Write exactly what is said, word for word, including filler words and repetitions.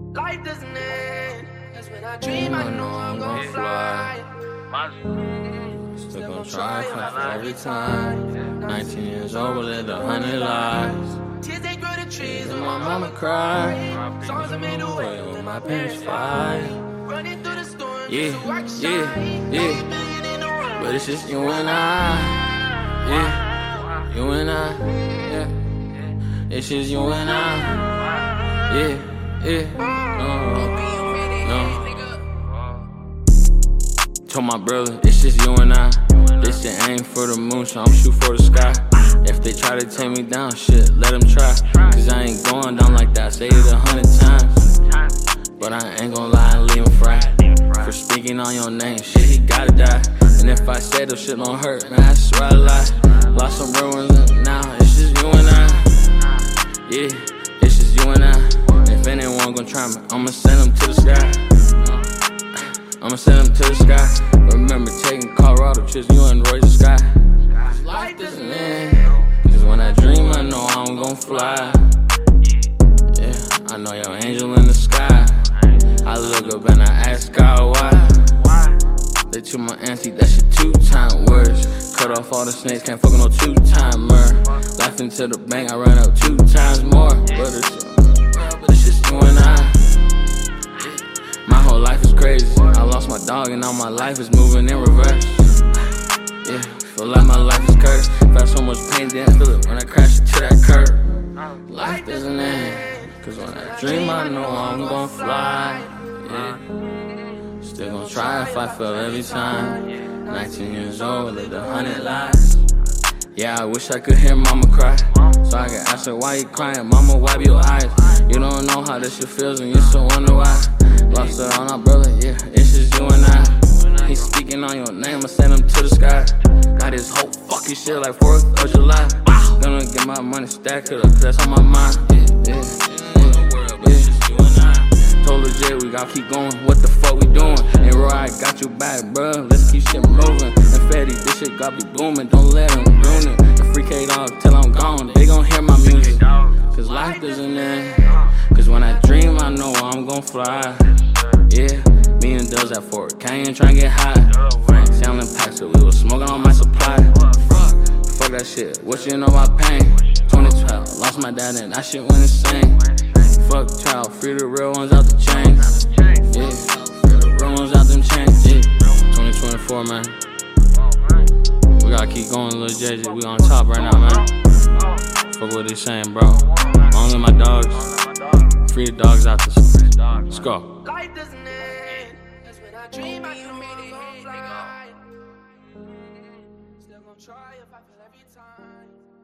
Life doesn't end. That's when I dream I know I'm gon' fly. Still gon' try, fight for every time. nineteen years old, but lived a hundred lives. Tears they grow the trees And my mama cried. Songs I made away When my parents fight. running through the storm. Yeah, yeah, yeah. But it's just you and I. Yeah, you and I. Yeah, it's just you and I. Yeah, yeah. No, no. Told my brother, it's just you and I. This shit ain't for the moon, so I'm shoot for the sky. If they try to take me down, shit, let them try. Cause I ain't going down like that, I say it a hundred times. But I ain't gon' lie and leave him fried. For speaking on your name, shit, he gotta die. And if I said those shit don't hurt, man, I swear I lie. Lost some real ones, and now it's just you and I. Yeah, it's just you and I. If anyone gon' try me, I'ma send them to the sky. I'ma send them to the sky. Remember taking Colorado trips, you and Roy the sky. Life doesn't end. Cause when I dream, I know I'm gon' fly. Yeah, I know your angel in the sky. I look up and I ask God why. They took my auntie, that shit two time worse. Cut off all the snakes, can't fuck with no two timer. Laughing to the bank, I ran up two times more. But it's, but it's just you and I. My whole life is crazy. I lost my dog and now my life is moving in reverse. Yeah, feel like my life is cursed. Felt so much pain, didn't feel it when I crashed into that curb. Life doesn't end. Cause when I dream, I know I'm gon' fly. Yeah, still gon' try if I fail every time. nineteen years old, lived a hundred lives. Yeah, I wish I could hear mama cry, so I could ask her why you crying. Mama, wipe your eyes. You don't know how this shit feels and you still wonder why. Lost her on our brother, yeah, it's just you and I. He's speaking on your name, I send him to the sky. Got this whole fucking shit like fourth of July. Gonna get my money stacked up, cause that's on my mind. Yeah, yeah, yeah. Told legit, we gotta keep going, what the fuck we doing? And Roy, I got you back, bruh, let's keep shit moving. And Fetty, this shit got me booming, don't let him ruin it. The free K dog till I'm gone, they gon' hear my music. Cause life doesn't end. Cause when I dream, I know I'm gon' fly. Yeah, me and Dubs at Fort Canyon tryna get high. Frank selling packs, so we was smoking on my supply. Fuck that shit, what you know about pain? twenty twelve, lost my dad and that shit went insane. Fuck child, free the real ones out the chains. Yeah, free the real ones out them chains. Yeah, twenty twenty-four, man. We gotta keep going, Lil J J. We on top right now, man. Fuck what they saying, bro. Only my dogs. Free the dogs out the street. Let's go. Life doesn't end. That's when I dream I know I'm gon' fly. Still gon' try if I feel every time.